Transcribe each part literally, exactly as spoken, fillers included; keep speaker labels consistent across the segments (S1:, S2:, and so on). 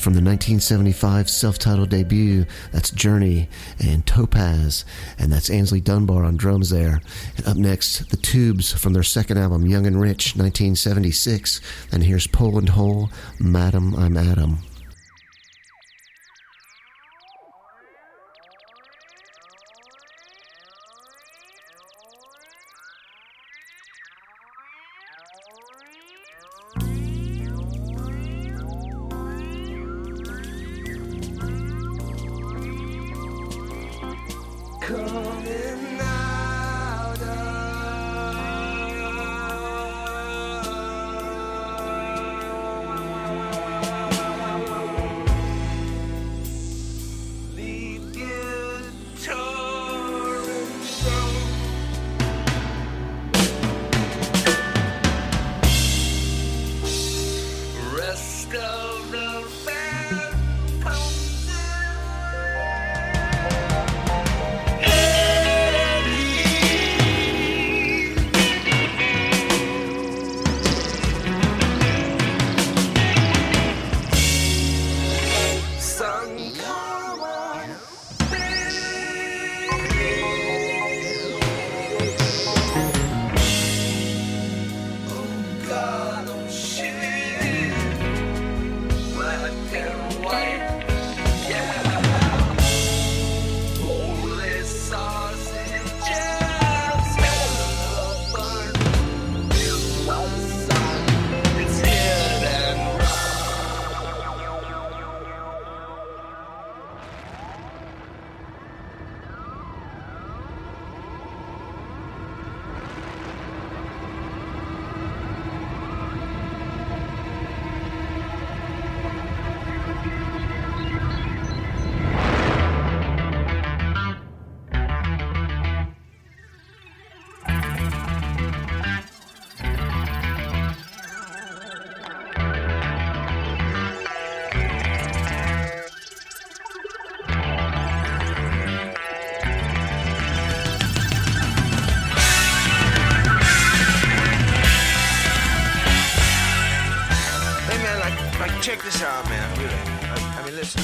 S1: from the nineteen seventy-five self-titled debut. That's Journey and Topaz, and that's Ainsley Dunbar on drums there. And up next, The Tubes from their second album, Young and Rich, nineteen seventy-six. And here's Poland Hole, Madam, I'm Adam.
S2: Coming out of lead guitar and drum. Rest of the band comes check this out, man, really. I, I mean, listen.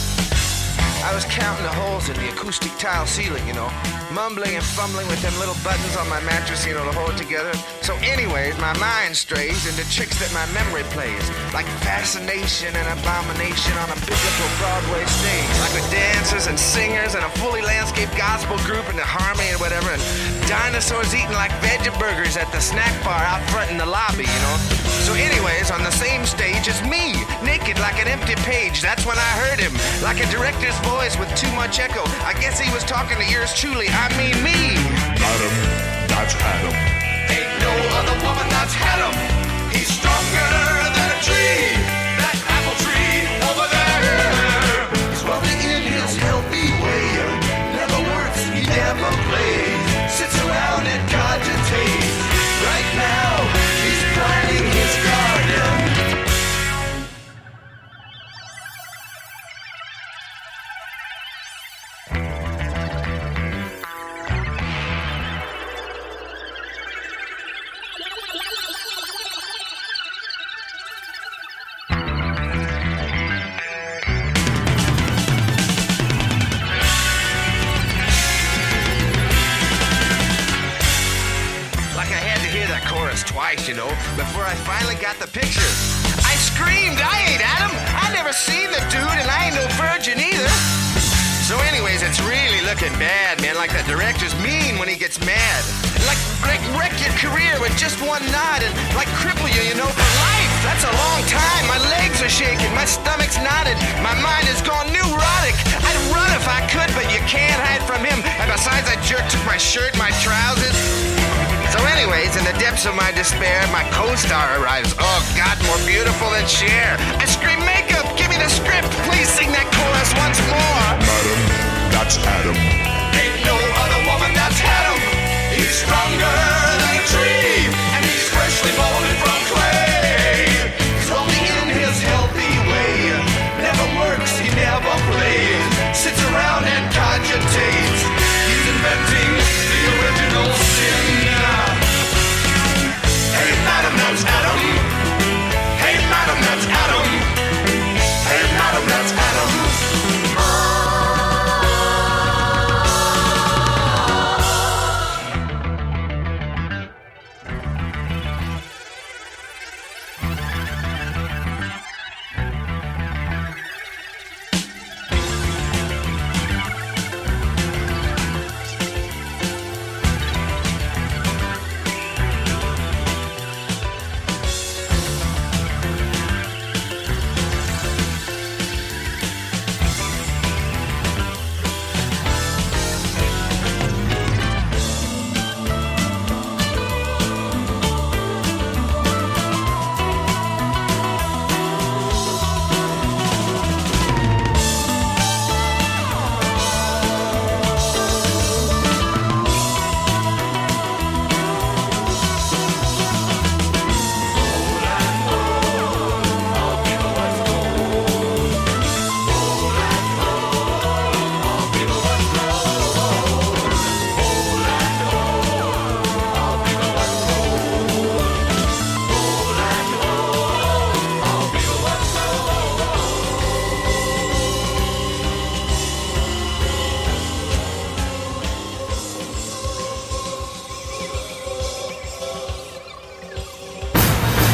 S2: I was counting the holes in the acoustic tile ceiling, you know, mumbling and fumbling with them little buttons on my mattress, you know, to hold it together. So anyways, my mind strays into tricks that my memory plays, like fascination and abomination on a biblical Broadway stage, like with dancers and singers and a fully landscaped gospel group and the harmony and whatever, and dinosaurs eating like veggie burgers at the snack bar out front in the lobby, you know. So anyways, on the same stage as me, naked like an empty page. That's when I heard him, like a director's voice with too much echo. I guess he was talking to yours truly, I mean me.
S3: Adam, that's Adam.
S2: Ain't no other woman that's had him. He's stronger than a tree. That apple tree over there. He's wealthy in his healthy way. Never works, he never plays. Sits around and cogitates. Right now, he's planting his garden.
S4: Twice, you know, before I finally got the picture. I screamed, I ain't Adam. I never seen the dude, and I ain't no virgin either. So anyways, it's really looking bad, man. Like the director's mean when he gets mad. Like, like wreck your career with just one nod and like cripple you, you know, for life. That's a long time. My legs are shaking. My stomach's knotted. My mind has gone neurotic. I'd run if I could, but you can't hide from him. And besides, that jerk took my shirt, my trousers. So anyways, in the depths of my despair, my co-star arrives. Oh, God, more beautiful than Cher. I scream, makeup, give me the script. Please sing that chorus once more.
S3: Madam, that's Adam.
S2: Ain't no other woman that's had him. He's stronger than a tree, and he's freshly molded from clay. He's only in his healthy way. Never works, he never plays. Sits around and cogitates. He's inventing the original sin. Hey, madam, that's Adam. Hey, madam, that's Adam. Hey, madam.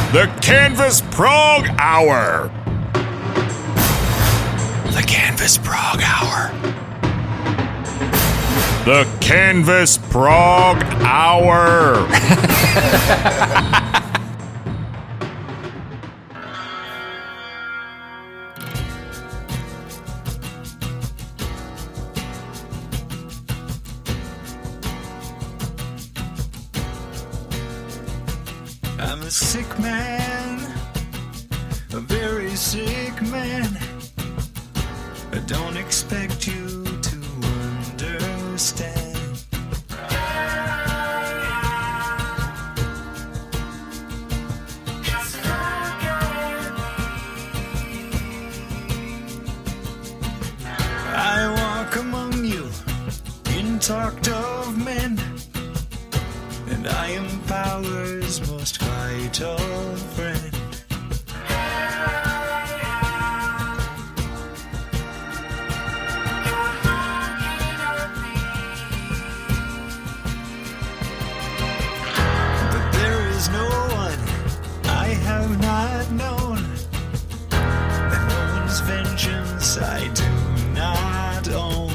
S3: The Canvas Prog Hour.
S5: The Canvas Prog Hour.
S3: The Canvas Prog Hour.
S6: I'm a sick man, a very sick man. I don't expect you to understand. I walk among you in talked of men, and I am power's most vital friend. But there is no one I have not known, and no one's vengeance I do not own.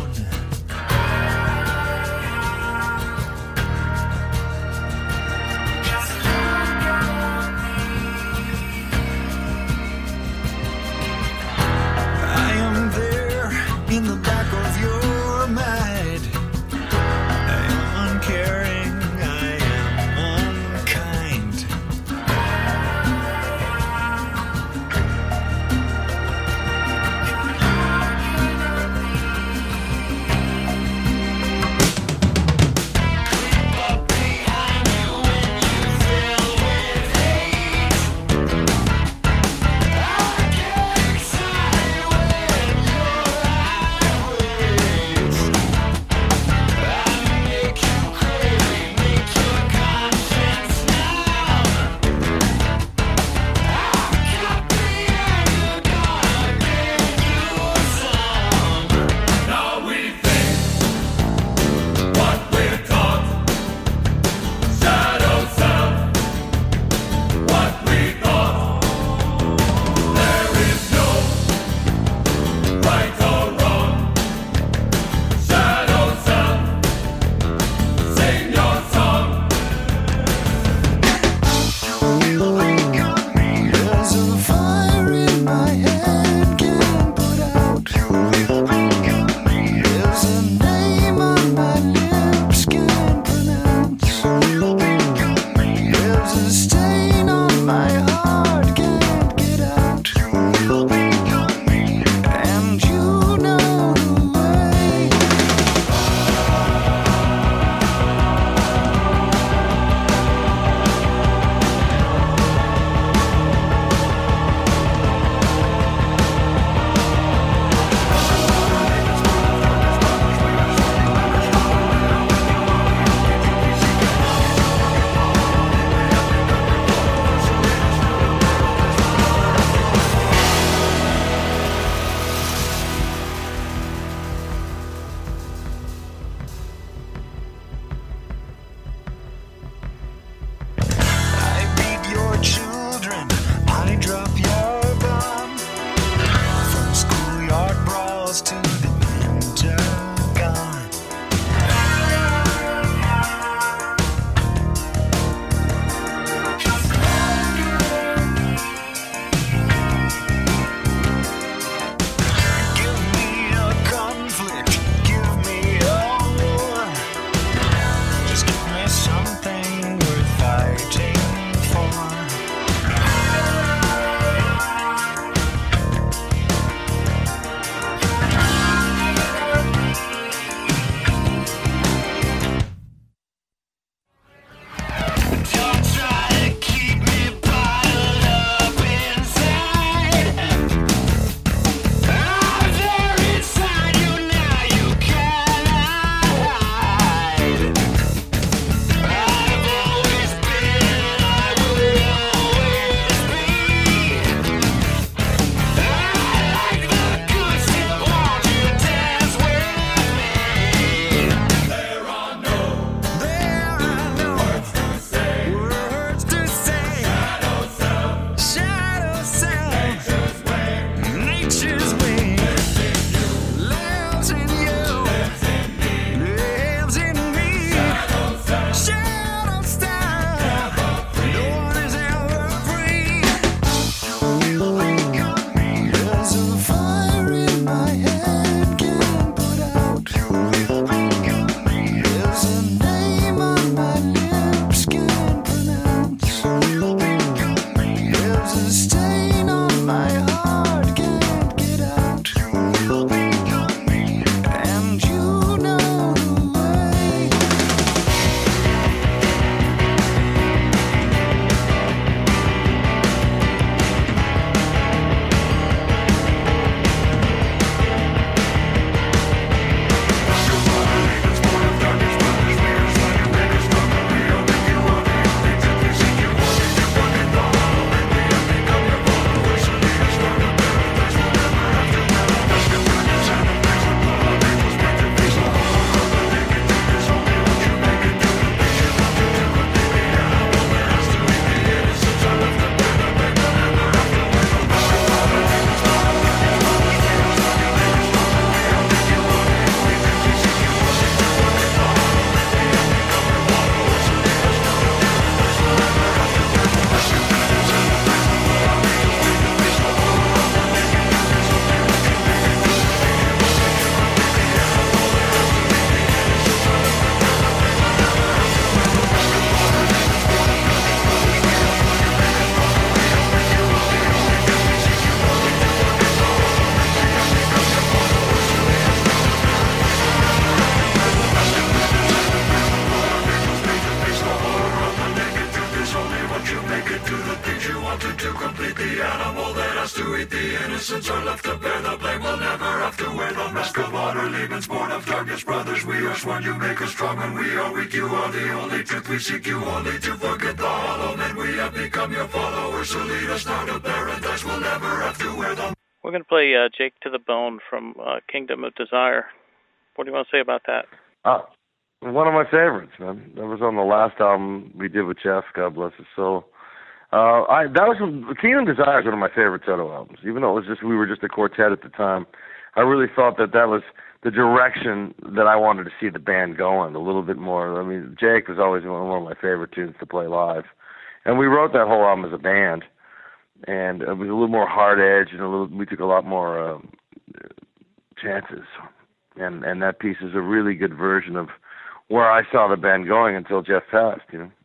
S7: wanted to complete the animal that has to eat the innocents are left to bear the blame. We'll never have to wear the mask of honor. Legions born of darkness, brothers, we are sworn. You make us strong when we are weak. You are the only truth. We seek you only to forget the hollow men. We have become your followers, so lead us now to paradise. We'll never have to wear them.
S8: We're going to play uh, Jake to the Bone from uh, Kingdom of Desire. What do you want to say about that?
S9: Uh, one of my favorites, man. That was on the last album we did with Jeff, God bless his soul. Uh, I that was Kingdom of Desire is one of my favorite Toto albums. Even though it was just we were just a quartet at the time, I really felt that that was the direction that I wanted to see the band going. A little bit more. I mean, Jake was always one of my favorite tunes to play live, and we wrote that whole album as a band. And it was a little more hard edge, and a little. We took a lot more uh, chances, and and that piece is a really good version of where I saw the band going until Jeff passed. You know.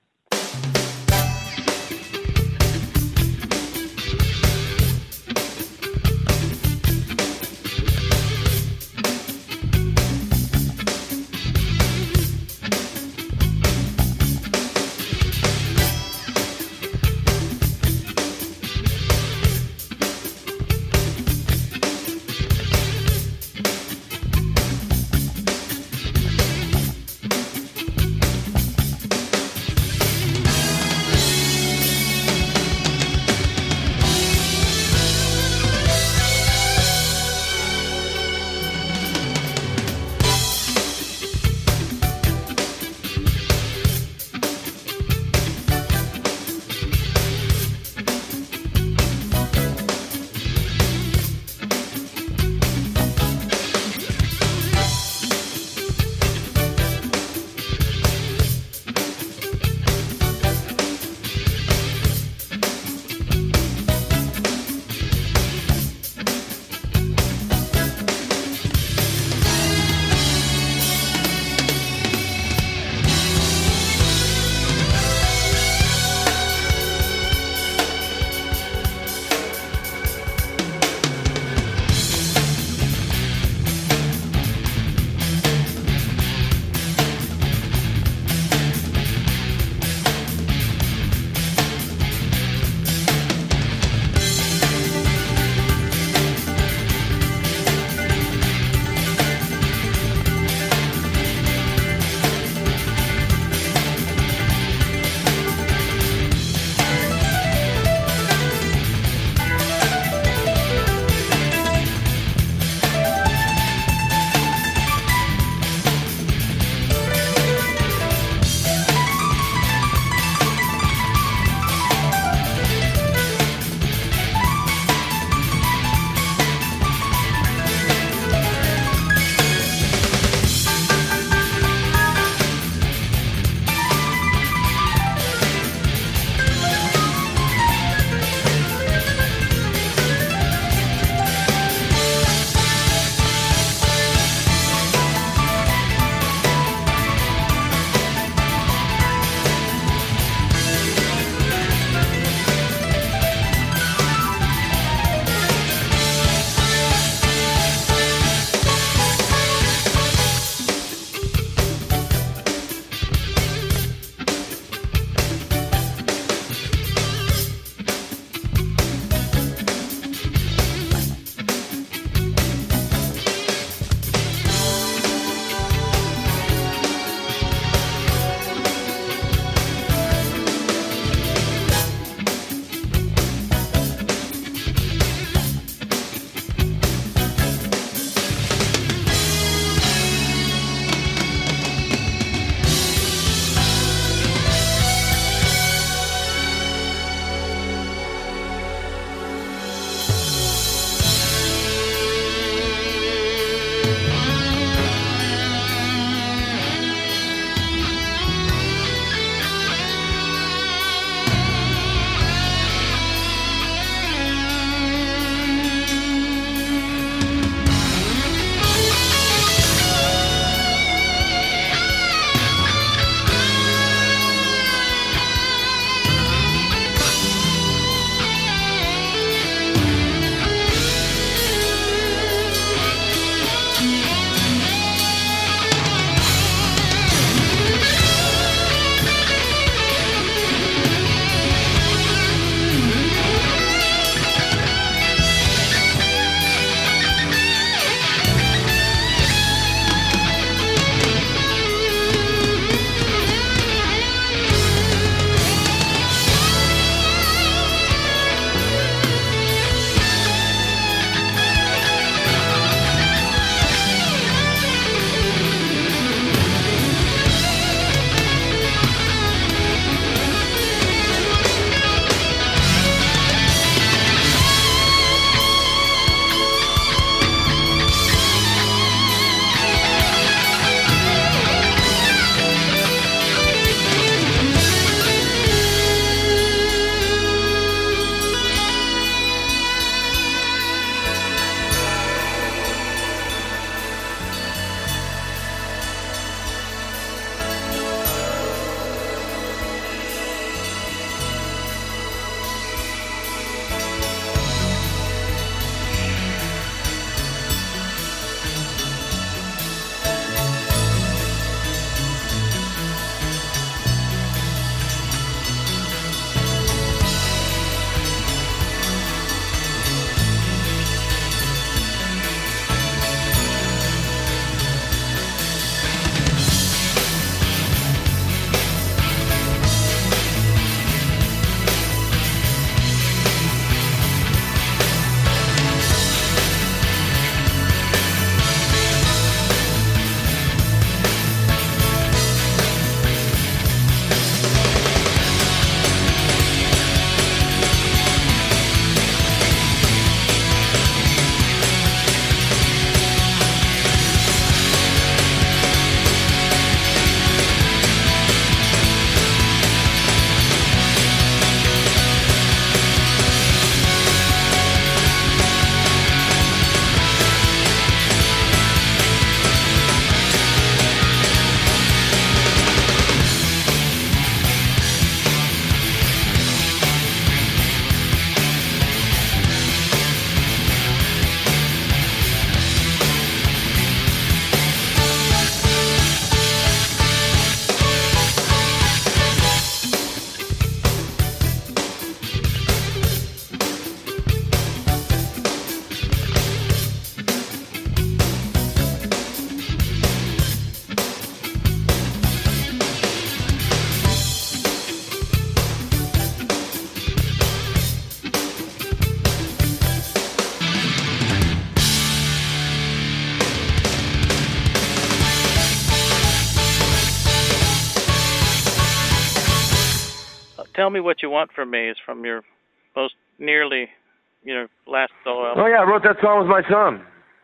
S8: Tell Me What You Want From Me is from your most nearly, you know, last solo album.
S9: Oh, yeah, I wrote that song with my son.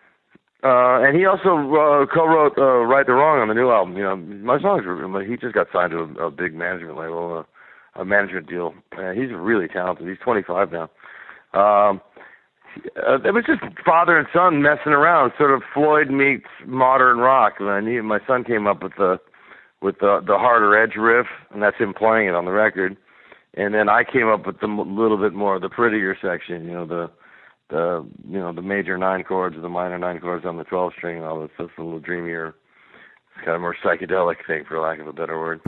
S9: Uh, and he also uh, co-wrote uh, Right the Wrong on the new album. You know, my songs were, he just got signed to a, a big management label, a, a management deal. Uh, he's really talented. He's twenty-five now. Um, uh, it was just father and son messing around, sort of Floyd meets modern rock. And he, my son came up with the with the, the harder edge riff, and that's him playing it on the record. And then I came up with the little bit more, the prettier section, you know, the the you know the major nine chords, the minor nine chords on the twelve string, and all that stuff. A little dreamier, it's kind of more psychedelic thing, for lack of a better word.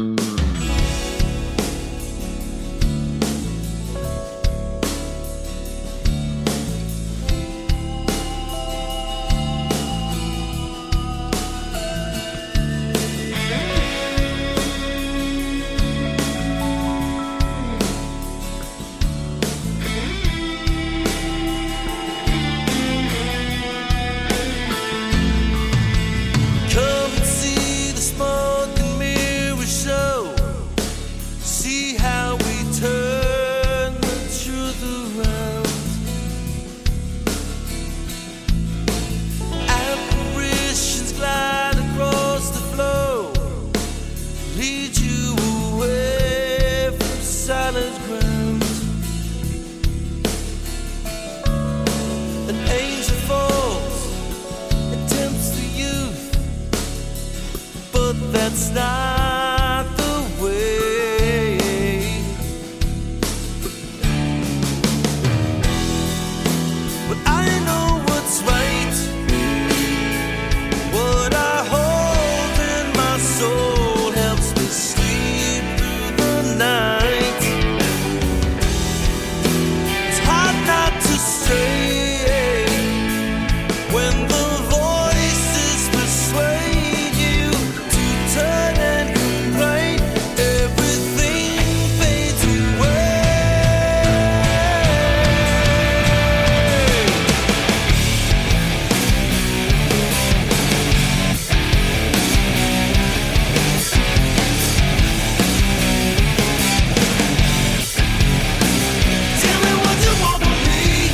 S10: That's not the way. But I know what's right. What I hold in my soul helps me sleep through the night. It's hard not to stray when the voices persuade you to turn and complain. Everything fades away. Tell me what you want from me.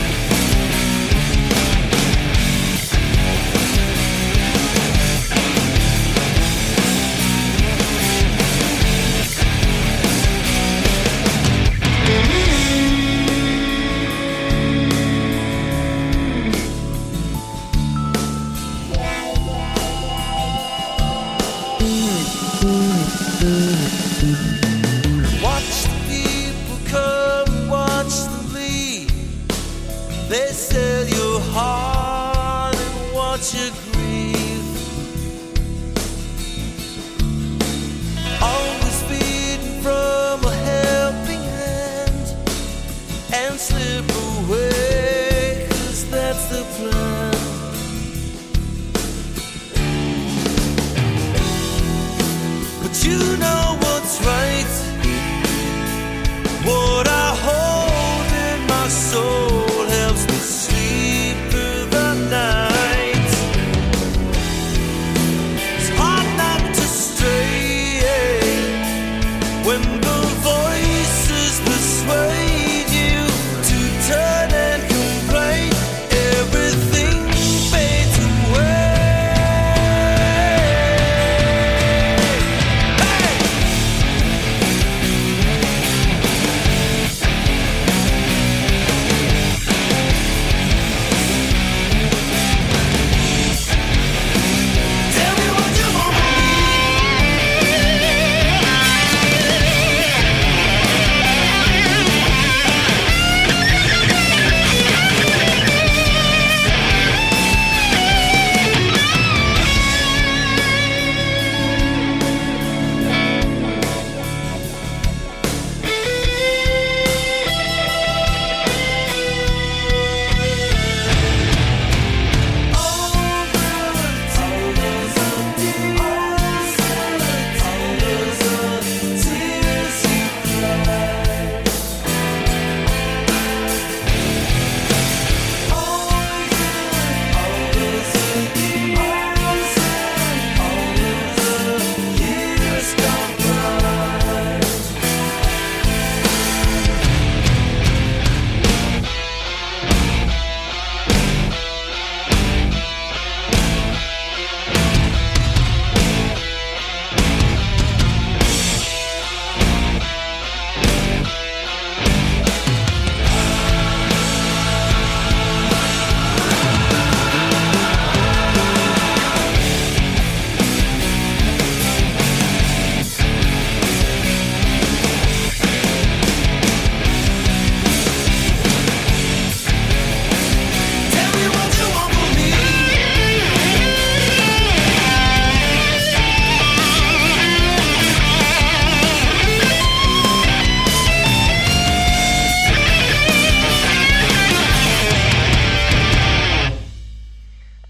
S10: Watch the people come, watch them leave. They sell your heart and watch you grieve. Always feeding from a helping hand and slip away, 'cause that's the plan. But you know what's right. What I hold in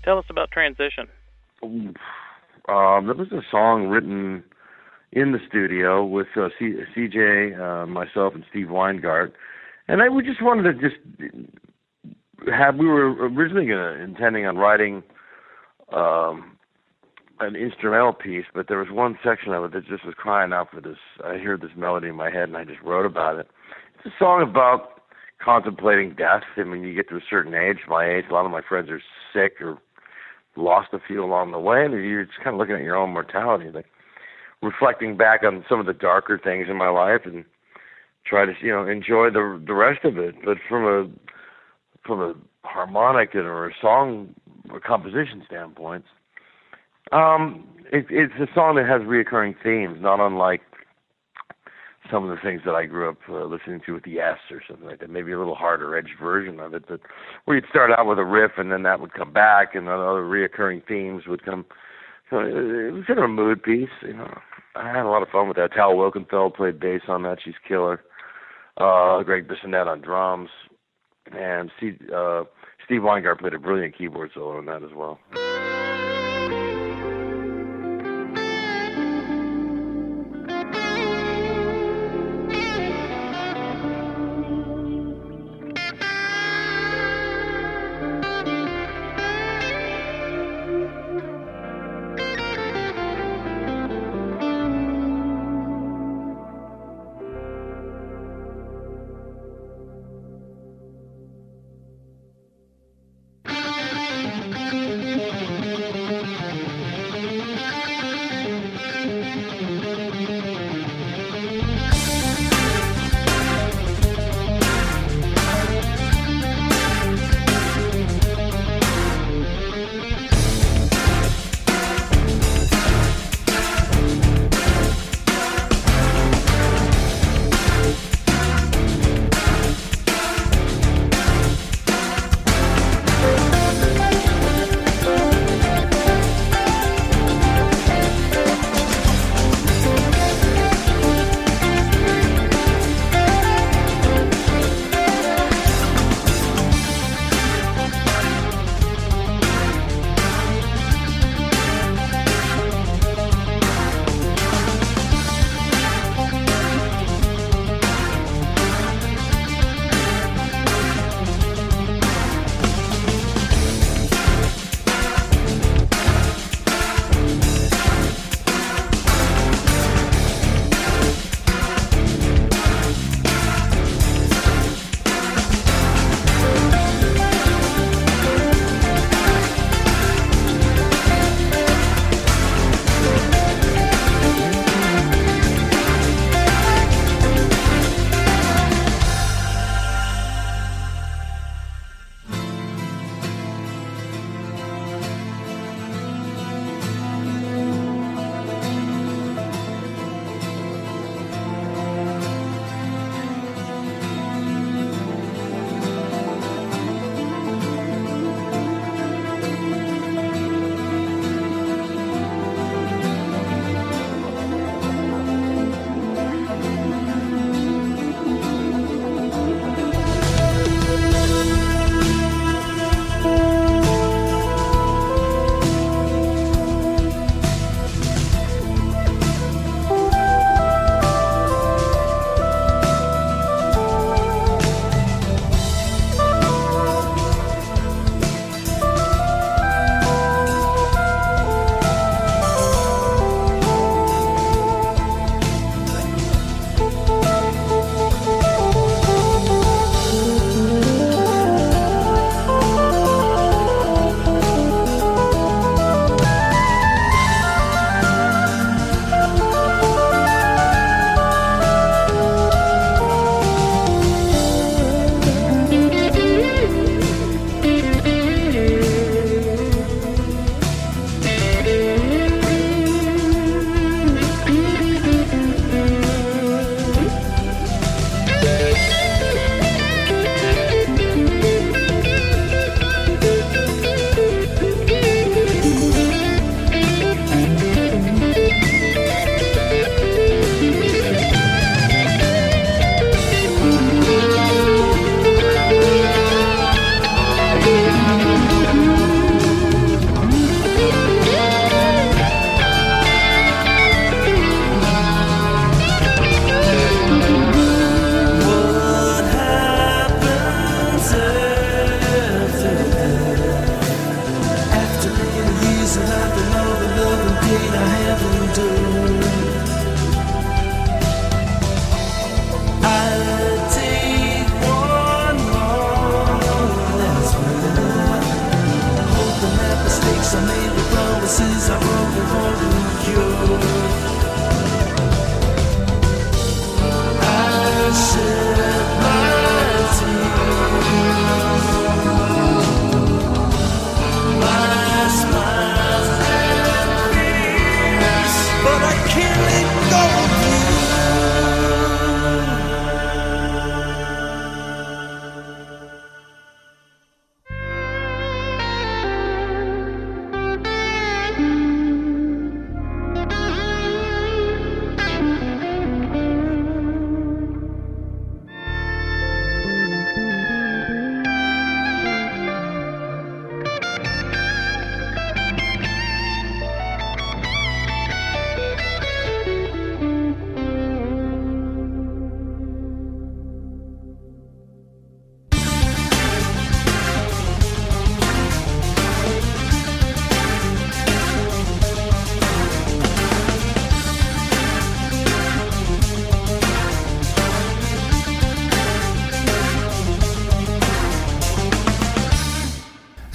S8: Tell us about Transition.
S9: Um, that was a song written in the studio with uh, C- CJ, uh, myself, and Steve Weingart. And I, we just wanted to just have, we were originally gonna, intending on writing um, an instrumental piece, but there was one section of it that just was crying out for this. I heard this melody in my head, and I just wrote about it. It's a song about contemplating death. I mean, you get to a certain age, my age, a lot of my friends are sick or lost a few along the way, and you're just kind of looking at your own mortality, like reflecting back on some of the darker things in my life, and try to, you know, enjoy the the rest of it. But from a from a harmonic and or a song or composition standpoint, um, it, it's a song that has reoccurring themes, not unlike some of the things that I grew up uh, listening to with the S or something like that, maybe a little harder edged version of it, but where you'd start out with a riff and then that would come back and then other reoccurring themes would come. So it was kind of a mood piece, you know. I had a lot of fun with that. Tal Wilkenfeld played bass on that. She's killer. Uh, Greg Bissonette on drums. And Steve, uh, Steve Weingart played a brilliant keyboard solo on that as well.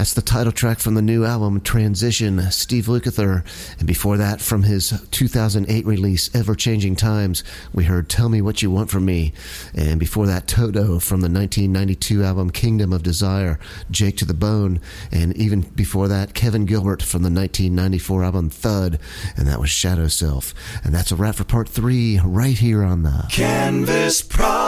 S1: That's the title track from the new album, Transition, Steve Lukather. And before that, from his two thousand eight release, Ever Changing Times, we heard Tell Me What You Want From Me. And before that, Toto from the nineteen ninety-two album, Kingdom of Desire, Jake to the Bone. And even before that, Kevin Gilbert from the nineteen ninety-four album, Thud. And that was Shadow Self. And that's a wrap for part three, right here on the
S6: Canvas Prog.